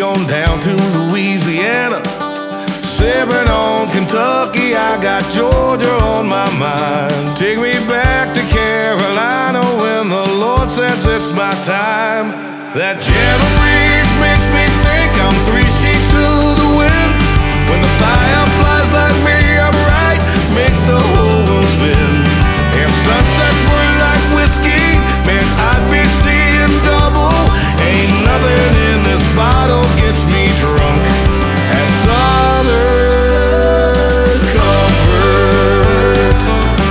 on down to Louisiana. Sipping on Kentucky, I got Georgia on my mind. Take me back to Carolina when the Lord says it's my time. That gentle breeze makes me think I'm 3 sheets to the wind. When the fire flies like me upright, makes the whole world spin. If sunsets were like whiskey, man, I'd be seeing double. Ain't nothing in this bottle gets me drunk as Southern comfort.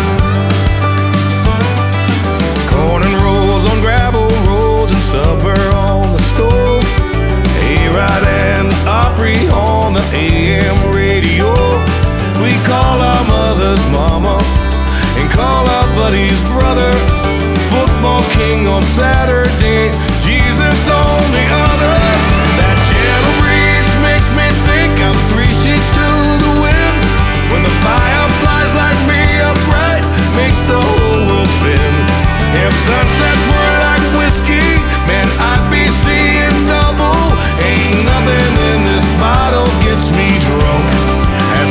Corn and rolls on gravel roads and supper on the stove. A-Rod and Opry on the AM radio. We call our mother's mama and call our buddy's brother. Football's king on Saturday, Jesus on the others. That gentle breeze makes me think I'm 3 sheets to the wind. When the fire flies like me upright, makes the whole world spin. If sunsets were like whiskey, man, I'd be seeing double. Ain't nothing in this bottle gets me drunk as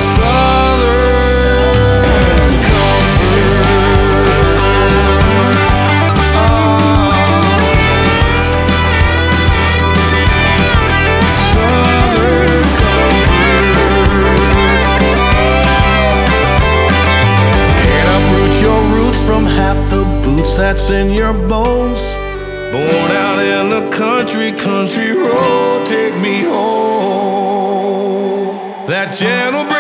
Southern comfort. Southern comfort. Can't uproot your roots from half the boots that's in your bones. Born out in the country, country road, take me home. That gentle breeze